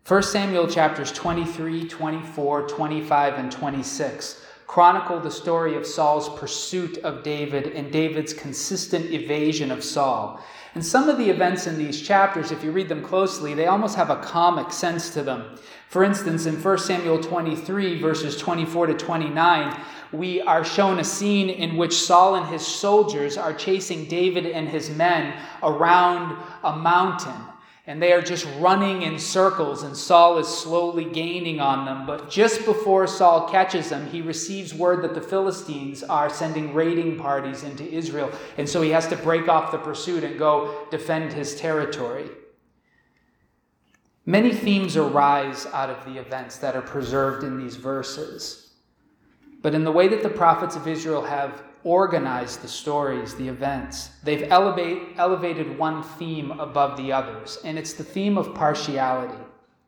1 Samuel chapters 23, 24, 25, and 26 chronicle the story of Saul's pursuit of David and David's consistent evasion of Saul. And some of the events in these chapters, if you read them closely, they almost have a comic sense to them. For instance, in 1 Samuel 23, verses 24 to 29, we are shown a scene in which Saul and his soldiers are chasing David and his men around a mountain. And they are just running in circles, and Saul is slowly gaining on them. But just before Saul catches them, he receives word that the Philistines are sending raiding parties into Israel. And so he has to break off the pursuit and go defend his territory. Many themes arise out of the events that are preserved in these verses. But in the way that the prophets of Israel have organized the stories, the events, they've elevated one theme above the others, and it's the theme of partiality.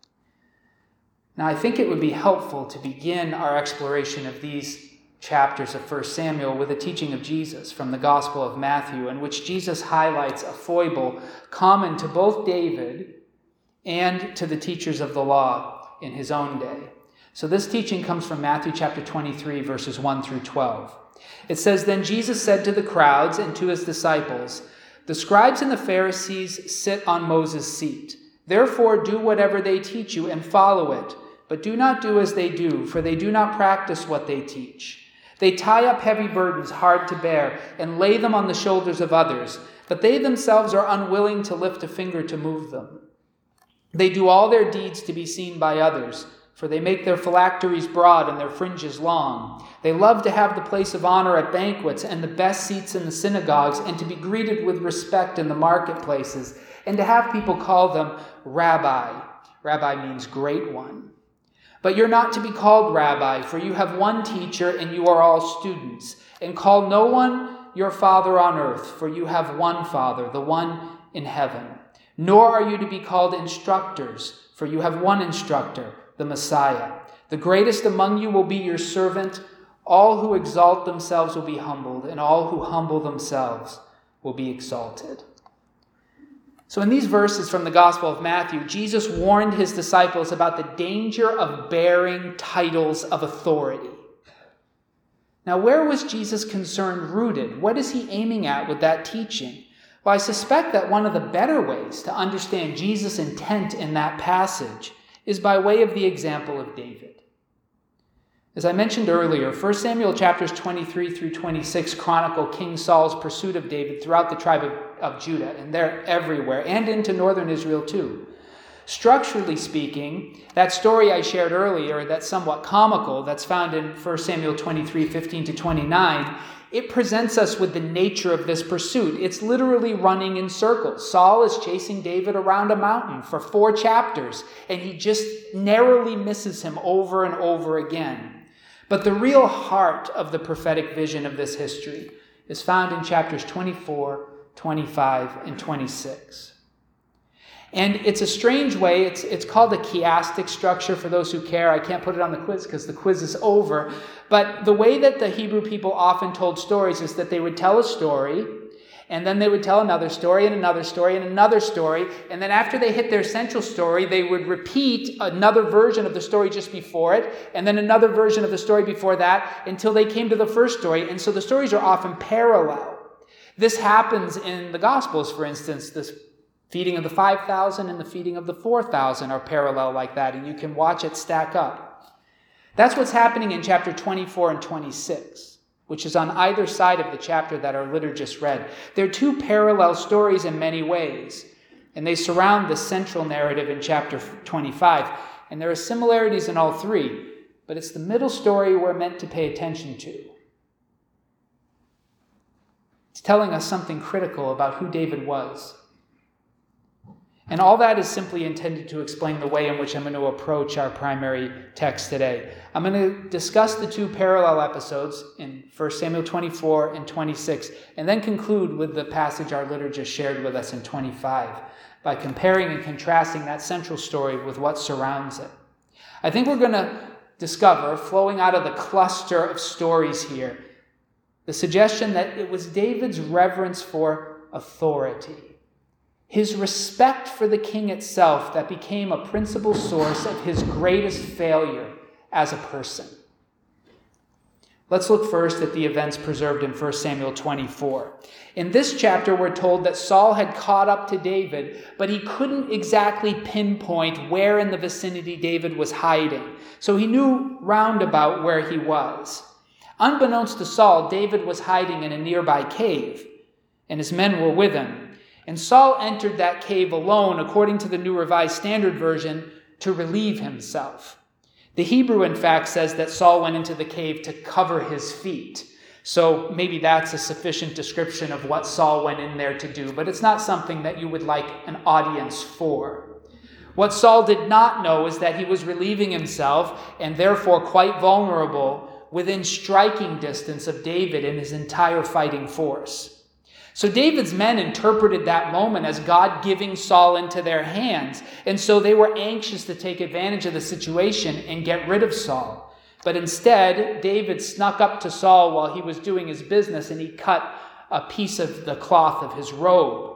Now, I think it would be helpful to begin our exploration of these chapters of 1 Samuel with a teaching of Jesus from the Gospel of Matthew, in which Jesus highlights a foible common to both David and to the teachers of the law in his own day. So this teaching comes from Matthew chapter 23, verses 1 through 12. It says, "Then Jesus said to the crowds and to his disciples, 'The scribes and the Pharisees sit on Moses' seat. Therefore do whatever they teach you and follow it. But do not do as they do, for they do not practice what they teach. They tie up heavy burdens hard to bear and lay them on the shoulders of others, but they themselves are unwilling to lift a finger to move them. They do all their deeds to be seen by others, for they make their phylacteries broad and their fringes long. They love to have the place of honor at banquets and the best seats in the synagogues and to be greeted with respect in the marketplaces and to have people call them Rabbi.'" Rabbi means great one. "But you're not to be called Rabbi, for you have one teacher and you are all students. And call no one your father on earth, for you have one Father, the one in heaven. Nor are you to be called instructors, for you have one instructor, the Messiah. The greatest among you will be your servant. All who exalt themselves will be humbled, and all who humble themselves will be exalted." So in these verses from the Gospel of Matthew, Jesus warned his disciples about the danger of bearing titles of authority. Now, where was Jesus' concern rooted? What is he aiming at with that teaching? Well, I suspect that one of the better ways to understand Jesus' intent in that passage is by way of the example of David. As I mentioned earlier, 1 Samuel chapters 23 through 26 chronicle King Saul's pursuit of David throughout the tribe of Judah, and they're everywhere, and into northern Israel too. Structurally speaking, that story I shared earlier, that's somewhat comical, that's found in 1 Samuel 23, 15 to 29, it presents us with the nature of this pursuit. It's literally running in circles. Saul is chasing David around a mountain for 4 chapters, and he just narrowly misses him over and over again. But the real heart of the prophetic vision of this history is found in chapters 24, 25, and 26. And it's a strange way. It's called a chiastic structure for those who care. I can't put it on the quiz because the quiz is over. But the way that the Hebrew people often told stories is that they would tell a story, and then they would tell another story and another story and another story. And then after they hit their central story, they would repeat another version of the story just before it, and then another version of the story before that, until they came to the first story. And so the stories are often parallel. This happens in the Gospels, for instance. This feeding of the 5,000 and the feeding of the 4,000 are parallel like that, and you can watch it stack up. That's what's happening in chapter 24 and 26, which is on either side of the chapter that our liturgist read. They're 2 parallel stories in many ways, and they surround the central narrative in chapter 25. And there are similarities in all 3, but it's the middle story we're meant to pay attention to. It's telling us something critical about who David was. And all that is simply intended to explain the way in which I'm going to approach our primary text today. I'm going to discuss the 2 parallel episodes in 1 Samuel 24 and 26, and then conclude with the passage our liturgist shared with us in 25, by comparing and contrasting that central story with what surrounds it. I think we're going to discover, flowing out of the cluster of stories here, the suggestion that it was David's reverence for authority, his respect for the king itself that became a principal source of his greatest failure as a person. Let's look first at the events preserved in 1 Samuel 24. In this chapter, we're told that Saul had caught up to David, but he couldn't exactly pinpoint where in the vicinity David was hiding. So he knew roundabout where he was. Unbeknownst to Saul, David was hiding in a nearby cave, and his men were with him. And Saul entered that cave alone, according to the New Revised Standard Version, to relieve himself. The Hebrew, in fact, says that Saul went into the cave to cover his feet. So maybe that's a sufficient description of what Saul went in there to do, but it's not something that you would like an audience for. What Saul did not know is that he was relieving himself, and therefore quite vulnerable, within striking distance of David and his entire fighting force. So David's men interpreted that moment as God giving Saul into their hands, and so they were anxious to take advantage of the situation and get rid of Saul. But instead, David snuck up to Saul while he was doing his business, and he cut a piece of the cloth of his robe.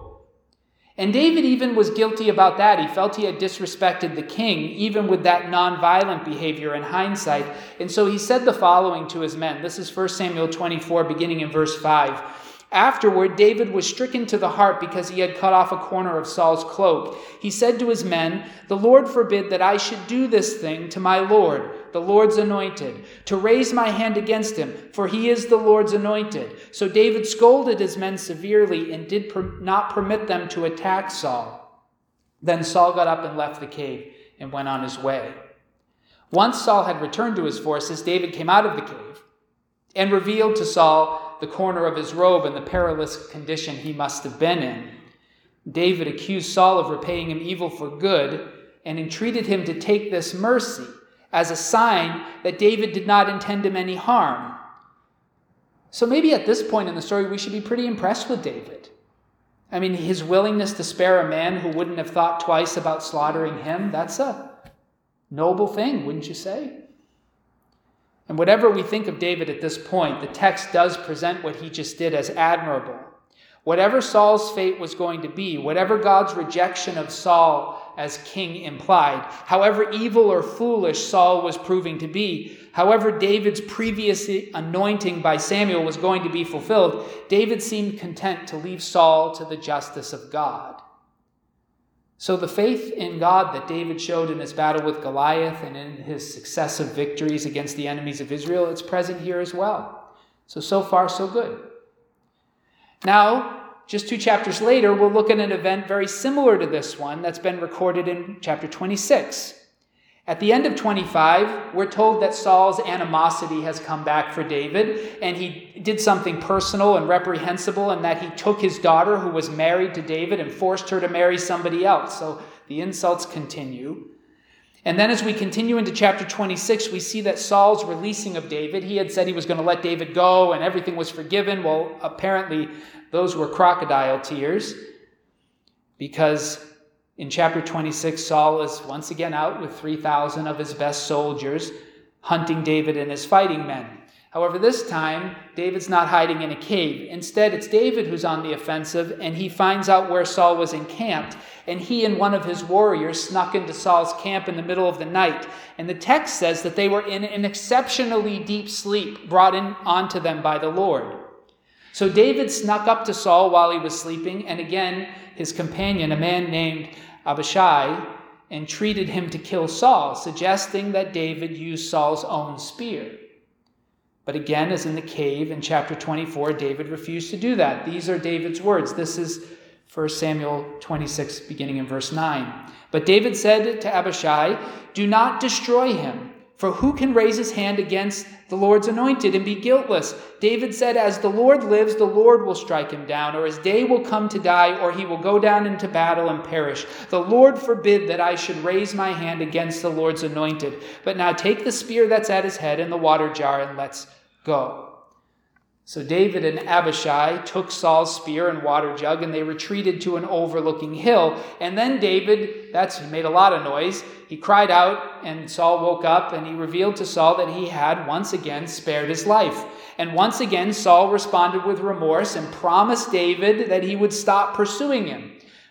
And David even was guilty about that. He felt he had disrespected the king, even with that nonviolent behavior in hindsight. And so he said the following to his men. This is 1 Samuel 24, beginning in verse 5. Afterward, David was stricken to the heart because he had cut off a corner of Saul's cloak. He said to his men, "The Lord forbid that I should do this thing to my Lord, the Lord's anointed, to raise my hand against him, for he is the Lord's anointed." So David scolded his men severely and did not permit them to attack Saul. Then Saul got up and left the cave and went on his way. Once Saul had returned to his forces, David came out of the cave and revealed to Saul the corner of his robe and the perilous condition he must have been in. David accused Saul of repaying him evil for good and entreated him to take this mercy as a sign that David did not intend him any harm. So maybe at this point in the story, we should be pretty impressed with David. I mean, his willingness to spare a man who wouldn't have thought twice about slaughtering him, that's a noble thing, wouldn't you say? And whatever we think of David at this point, the text does present what he just did as admirable. Whatever Saul's fate was going to be, whatever God's rejection of Saul as king implied, however evil or foolish Saul was proving to be, however David's previous anointing by Samuel was going to be fulfilled, David seemed content to leave Saul to the justice of God. So the faith in God that David showed in his battle with Goliath and in his successive victories against the enemies of Israel, it's present here as well. So far, so good. Now, just 2 chapters later, we'll look at an event very similar to this one that's been recorded in chapter 26. At the end of 25, we're told that Saul's animosity has come back for David, and he did something personal and reprehensible in that he took his daughter, who was married to David, and forced her to marry somebody else. So the insults continue. And then as we continue into chapter 26, we see that Saul's releasing of David, he had said he was going to let David go and everything was forgiven. Well, apparently those were crocodile tears, because in chapter 26, Saul is once again out with 3,000 of his best soldiers, hunting David and his fighting men. However, this time, David's not hiding in a cave. Instead, it's David who's on the offensive, and he finds out where Saul was encamped, and he and one of his warriors snuck into Saul's camp in the middle of the night. And the text says that they were in an exceptionally deep sleep brought in onto them by the Lord. So David snuck up to Saul while he was sleeping, and again, his companion, a man named Abishai, entreated him to kill Saul, suggesting that David use Saul's own spear. But again, as in the cave in chapter 24, David refused to do that. These are David's words. This is 1 Samuel 26, beginning in verse 9. But David said to Abishai, "Do not destroy him, for who can raise his hand against the Lord's anointed and be guiltless?" David said, "As the Lord lives, the Lord will strike him down, or his day will come to die, or he will go down into battle and perish. The Lord forbid that I should raise my hand against the Lord's anointed. But now take the spear that's at his head and the water jar, and let's go." So David and Abishai took Saul's spear and water jug, and they retreated to an overlooking hill. And then David, he made a lot of noise. He cried out, and Saul woke up, and he revealed to Saul that he had once again spared his life. And once again, Saul responded with remorse and promised David that he would stop pursuing him.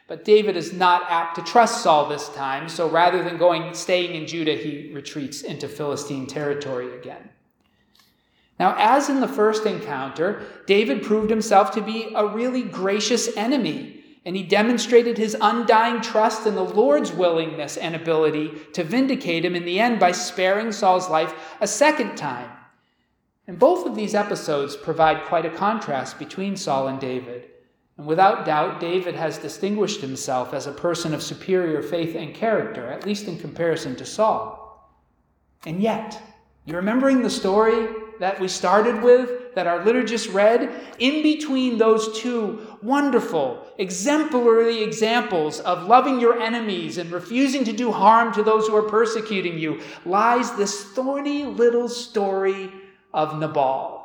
But David is not apt to trust Saul this time, so rather than staying in Judah, he retreats into Philistine territory again. Now, as in the first encounter, David proved himself to be a really gracious enemy, and he demonstrated his undying trust in the Lord's willingness and ability to vindicate him in the end by sparing Saul's life a second time. And both of these episodes provide quite a contrast between Saul and David. And without doubt, David has distinguished himself as a person of superior faith and character, at least in comparison to Saul. And yet, you remembering the story that we started with, that our liturgist read? In between those two wonderful, exemplary examples of loving your enemies and refusing to do harm to those who are persecuting you, lies this thorny little story of Nabal.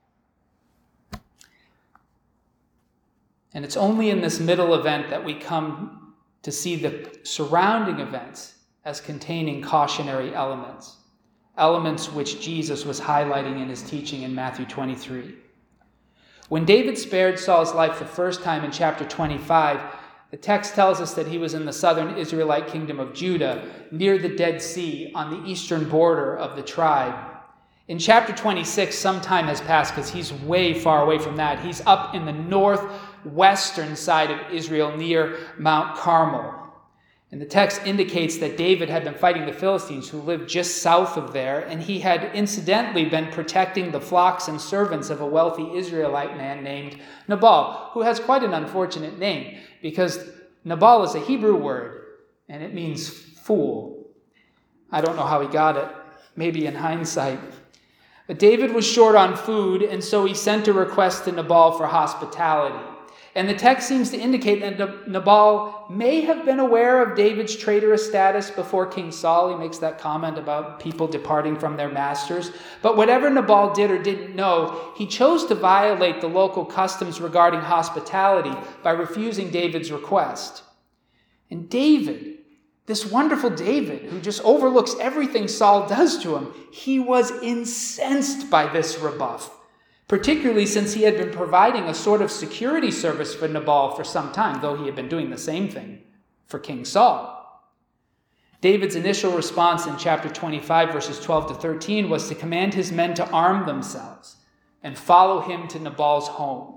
And it's only in this middle event that we come to see the surrounding events as containing cautionary elements which Jesus was highlighting in his teaching in Matthew 23. When David spared Saul's life the first time in chapter 25, the text tells us that he was in the southern Israelite kingdom of Judah, near the Dead Sea, on the eastern border of the tribe. In chapter 26, some time has passed because he's way far away from that. He's up in the northwestern side of Israel near Mount Carmel. And the text indicates that David had been fighting the Philistines who lived just south of there, and he had incidentally been protecting the flocks and servants of a wealthy Israelite man named Nabal, who has quite an unfortunate name because Nabal is a Hebrew word and it means fool. I don't know how he got it, maybe in hindsight. But David was short on food, and so he sent a request to Nabal for hospitality. And the text seems to indicate that Nabal may have been aware of David's traitorous status before King Saul. He makes that comment about people departing from their masters. But whatever Nabal did or didn't know, he chose to violate the local customs regarding hospitality by refusing David's request. And David, this wonderful David, who just overlooks everything Saul does to him, he was incensed by this rebuff, particularly since he had been providing a sort of security service for Nabal for some time, though he had been doing the same thing for King Saul. David's initial response in chapter 25, verses 12 to 13, was to command his men to arm themselves and follow him to Nabal's home.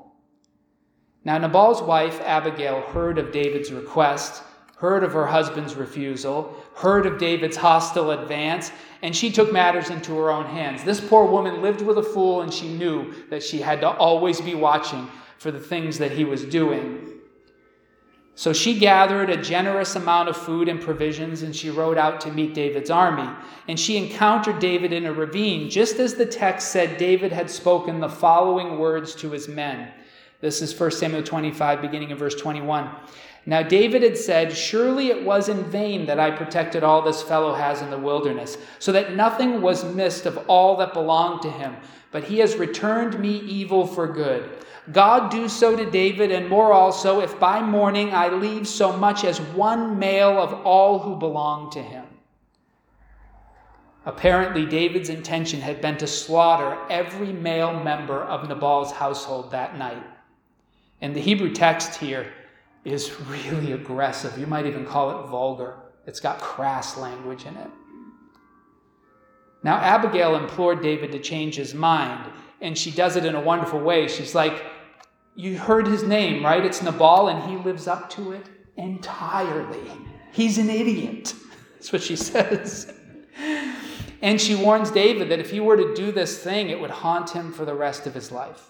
Now, Nabal's wife, Abigail, heard of David's request, heard of her husband's refusal, heard of David's hostile advance, and she took matters into her own hands. This poor woman lived with a fool, and she knew that she had to always be watching for the things that he was doing. So she gathered a generous amount of food and provisions, and she rode out to meet David's army. And she encountered David in a ravine, just as the text said David had spoken the following words to his men. This is 1 Samuel 25, beginning in verse 21. Now David had said, "Surely it was in vain that I protected all this fellow has in the wilderness, so that nothing was missed of all that belonged to him. But he has returned me evil for good. God do so to David, and more also, if by morning I leave so much as one male of all who belong to him." Apparently, David's intention had been to slaughter every male member of Nabal's household that night. And the Hebrew text here is really aggressive. You might even call it vulgar. It's got crass language in it. Now, Abigail implored David to change his mind, and she does it in a wonderful way. She's like, "You heard his name, right? It's Nabal, and he lives up to it entirely. He's an idiot." That's what she says. And she warns David that if he were to do this thing, it would haunt him for the rest of his life.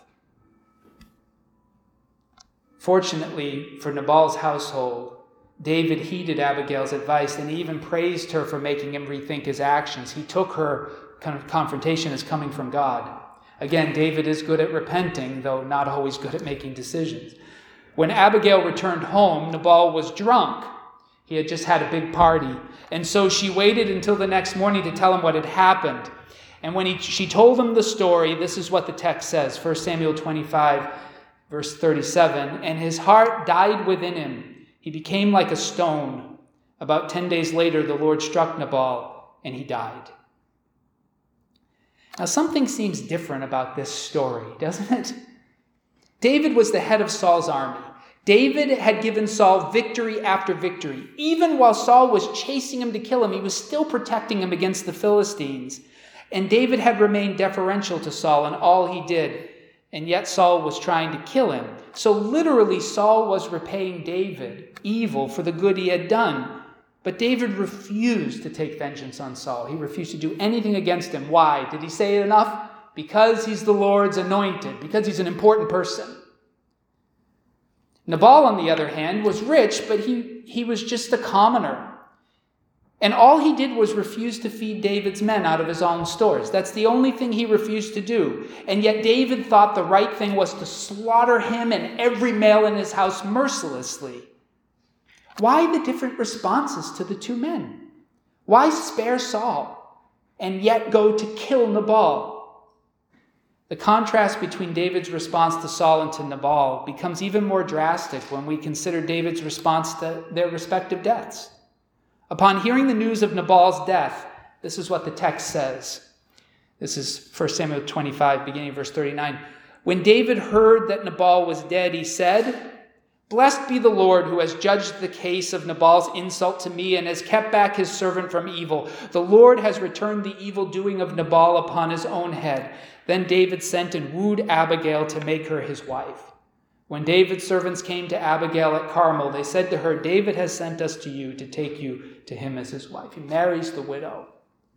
Fortunately for Nabal's household, David heeded Abigail's advice and he even praised her for making him rethink his actions. He took her kind of confrontation as coming from God. Again, David is good at repenting, though not always good at making decisions. When Abigail returned home, Nabal was drunk. He had just had a big party. And so she waited until the next morning to tell him what had happened. And when she told him the story, this is what the text says, 1 Samuel 25, verse 37, "And his heart died within him. He became like a stone. About 10 days later, the Lord struck Nabal, and he died." Now, something seems different about this story, doesn't it? David was the head of Saul's army. David had given Saul victory after victory. Even while Saul was chasing him to kill him, he was still protecting him against the Philistines. And David had remained deferential to Saul in all he did, and yet Saul was trying to kill him. So literally, Saul was repaying David evil for the good he had done. But David refused to take vengeance on Saul. He refused to do anything against him. Why? Did he say it enough? Because he's the Lord's anointed, because he's an important person. Nabal, on the other hand, was rich, but he was just a commoner. And all he did was refuse to feed David's men out of his own stores. That's the only thing he refused to do. And yet David thought the right thing was to slaughter him and every male in his house mercilessly. Why the different responses to the two men? Why spare Saul and yet go to kill Nabal? The contrast between David's response to Saul and to Nabal becomes even more drastic when we consider David's response to their respective deaths. Upon hearing the news of Nabal's death, this is what the text says. This is 1 Samuel 25, beginning of verse 39. When David heard that Nabal was dead, he said, "Blessed be the Lord who has judged the case of Nabal's insult to me and has kept back his servant from evil. The Lord has returned the evil doing of Nabal upon his own head." Then David sent and wooed Abigail to make her his wife. When David's servants came to Abigail at Carmel, they said to her, "David has sent us to you to take you to him as his wife." He marries the widow.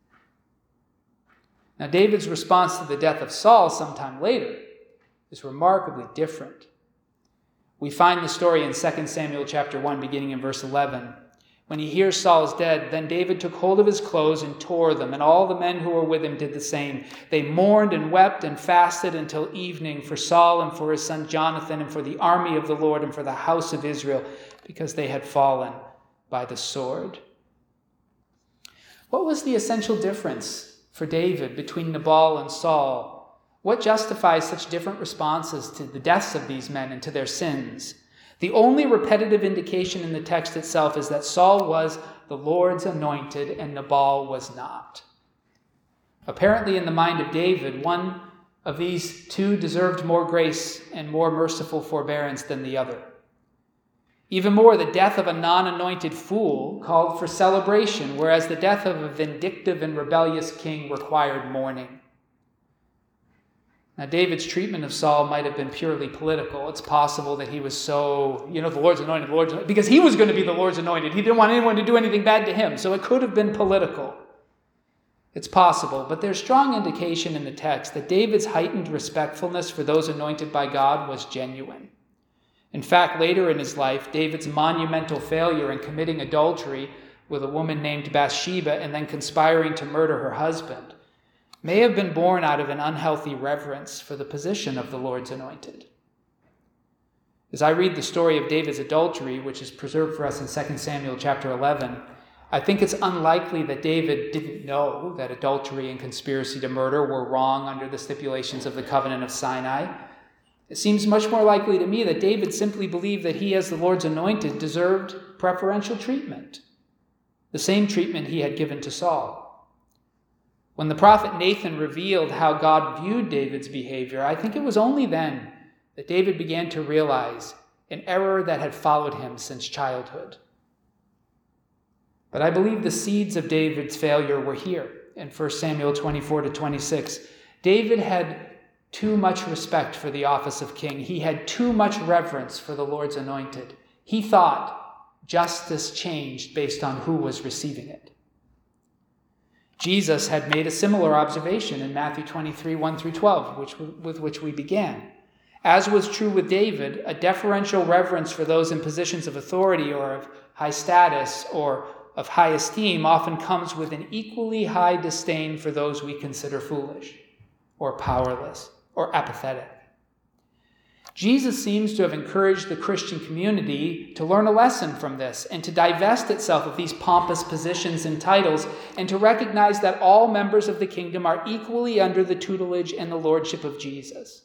Now, David's response to the death of Saul sometime later is remarkably different. We find the story in 2 Samuel chapter 1, beginning in verse 11. When he hears Saul is dead, then David took hold of his clothes and tore them, and all the men who were with him did the same. They mourned and wept and fasted until evening for Saul and for his son Jonathan and for the army of the Lord and for the house of Israel, because they had fallen by the sword. What was the essential difference for David between Nabal and Saul? What justifies such different responses to the deaths of these men and to their sins? The only repetitive indication in the text itself is that Saul was the Lord's anointed and Nabal was not. Apparently, in the mind of David, one of these two deserved more grace and more merciful forbearance than the other. Even more, the death of a non-anointed fool called for celebration, whereas the death of a vindictive and rebellious king required mourning. Now, David's treatment of Saul might have been purely political. It's possible that he was so, the Lord's anointed, because he was going to be the Lord's anointed. He didn't want anyone to do anything bad to him, so it could have been political. It's possible, but there's strong indication in the text that David's heightened respectfulness for those anointed by God was genuine. In fact, later in his life, David's monumental failure in committing adultery with a woman named Bathsheba and then conspiring to murder her husband may have been born out of an unhealthy reverence for the position of the Lord's anointed. As I read the story of David's adultery, which is preserved for us in 2 Samuel chapter 11, I think it's unlikely that David didn't know that adultery and conspiracy to murder were wrong under the stipulations of the covenant of Sinai. It seems much more likely to me that David simply believed that he, as the Lord's anointed, deserved preferential treatment, the same treatment he had given to Saul. When the prophet Nathan revealed how God viewed David's behavior, I think it was only then that David began to realize an error that had followed him since childhood. But I believe the seeds of David's failure were here in 1 Samuel 24 to 26. David had too much respect for the office of king. He had too much reverence for the Lord's anointed. He thought justice changed based on who was receiving it. Jesus had made a similar observation in Matthew 23, 1 through 12, with which we began. As was true with David, a deferential reverence for those in positions of authority or of high status or of high esteem often comes with an equally high disdain for those we consider foolish or powerless or apathetic. Jesus seems to have encouraged the Christian community to learn a lesson from this and to divest itself of these pompous positions and titles and to recognize that all members of the kingdom are equally under the tutelage and the lordship of Jesus.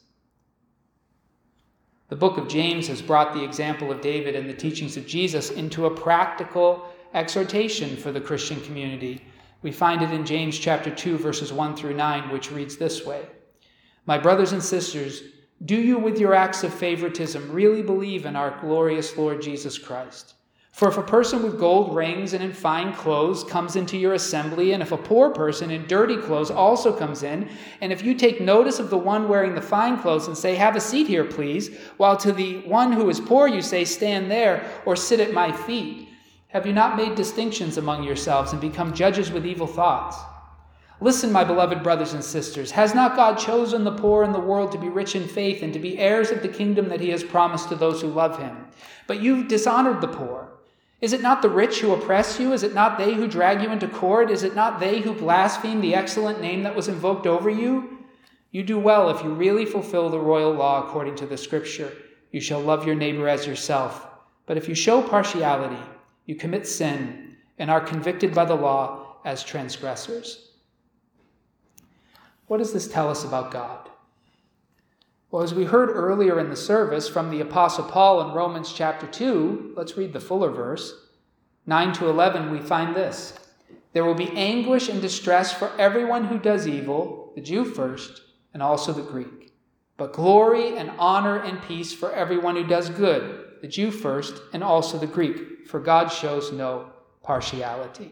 The book of James has brought the example of David and the teachings of Jesus into a practical exhortation for the Christian community. We find it in James chapter 2, verses 1 through 9, which reads this way: "My brothers and sisters, Do you, with your acts of favoritism, really believe in our glorious Lord Jesus Christ? For if a person with gold rings and in fine clothes comes into your assembly, and if a poor person in dirty clothes also comes in, and if you take notice of the one wearing the fine clothes and say, 'Have a seat here, please,' while to the one who is poor you say, 'Stand there,' or 'Sit at my feet,' have you not made distinctions among yourselves and become judges with evil thoughts? Listen, my beloved brothers and sisters, has not God chosen the poor in the world to be rich in faith and to be heirs of the kingdom that he has promised to those who love him? But you've dishonored the poor. Is it not the rich who oppress you? Is it not they who drag you into court? Is it not they who blaspheme the excellent name that was invoked over you? You do well if you really fulfill the royal law according to the scripture. You shall love your neighbor as yourself. But if you show partiality, you commit sin and are convicted by the law as transgressors." What does this tell us about God? Well, as we heard earlier in the service from the Apostle Paul in Romans chapter 2, let's read the fuller verse, 9 to 11, we find this. "There will be anguish and distress for everyone who does evil, the Jew first, and also the Greek. But glory and honor and peace for everyone who does good, the Jew first, and also the Greek, for God shows no partiality."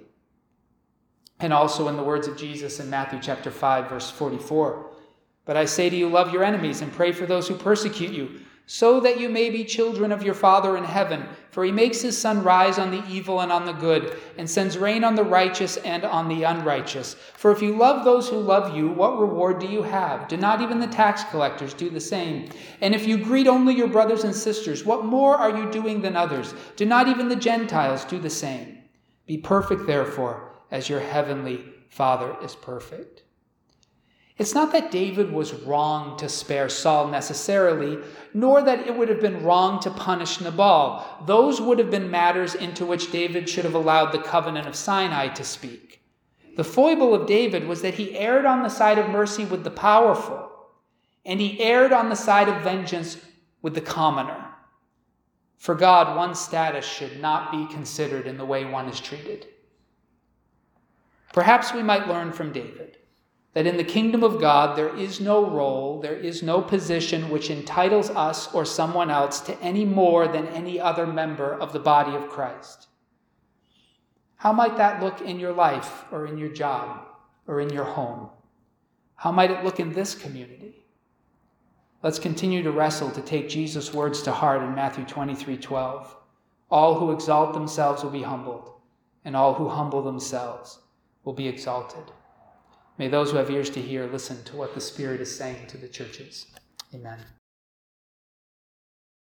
And also in the words of Jesus in Matthew chapter 5, verse 44, "But I say to you, love your enemies and pray for those who persecute you, so that you may be children of your Father in heaven. For he makes his sun rise on the evil and on the good, and sends rain on the righteous and on the unrighteous. For if you love those who love you, what reward do you have? Do not even the tax collectors do the same? And if you greet only your brothers and sisters, what more are you doing than others? Do not even the Gentiles do the same? Be perfect, therefore, as your heavenly Father is perfect." It's not that David was wrong to spare Saul necessarily, nor that it would have been wrong to punish Nabal. Those would have been matters into which David should have allowed the covenant of Sinai to speak. The foible of David was that he erred on the side of mercy with the powerful, and he erred on the side of vengeance with the commoner. For God, one's status should not be considered in the way one is treated. Perhaps we might learn from David that in the kingdom of God there is no role, there is no position which entitles us or someone else to any more than any other member of the body of Christ. How might that look in your life or in your job or in your home? How might it look in this community? Let's continue to wrestle to take Jesus' words to heart in Matthew 23:12. "All who exalt themselves will be humbled, and all who humble themselves will be exalted." May those who have ears to hear listen to what the Spirit is saying to the churches. Amen.